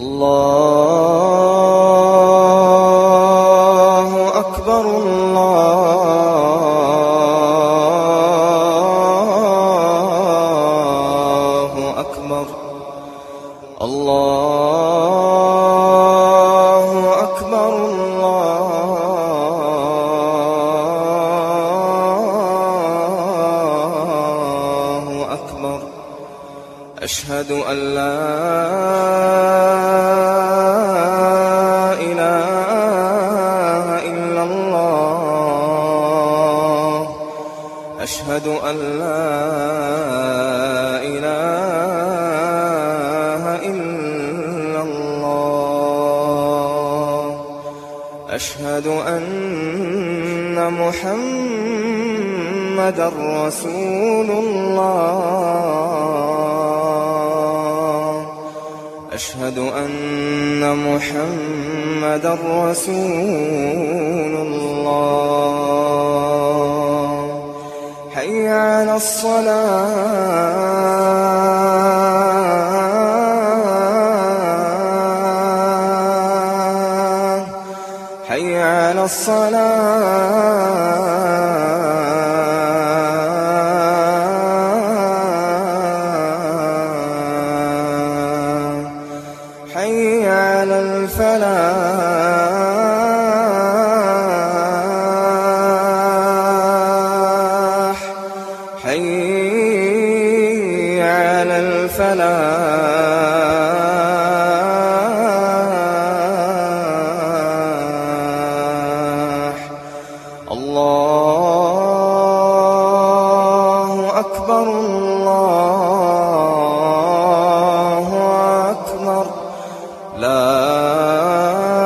الله أكبر الله أكبر الله أكبر الله أكبر أشهد أن لا إله إلا الله أشهد أن لا إله إلا الله أشهد أن محمدًا رسول الله أشهد أن محمدًا رسول الله حي على الصلاة حي على الصلاة حي على الفلاح حي على الفلاح الله أكبر الله أكبر لا